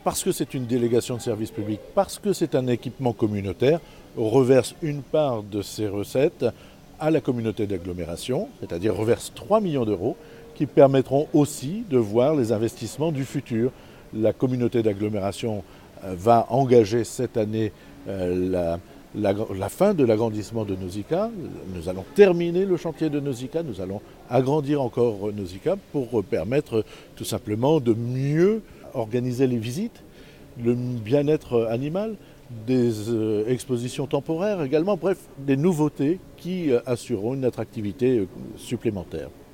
parce que c'est une délégation de service public, parce que c'est un équipement communautaire, reverse une part de ses recettes à la communauté d'agglomération, c'est-à-dire reverse 3 millions d'euros, qui permettront aussi de voir les investissements du futur. La communauté d'agglomération va engager cette année la fin de l'agrandissement de Nausicaa. Nous allons terminer le chantier de Nausicaa, nous allons agrandir encore Nausicaa pour permettre tout simplement de mieux organiser les visites, le bien-être animal, des expositions temporaires également, bref, des nouveautés qui assureront une attractivité supplémentaire.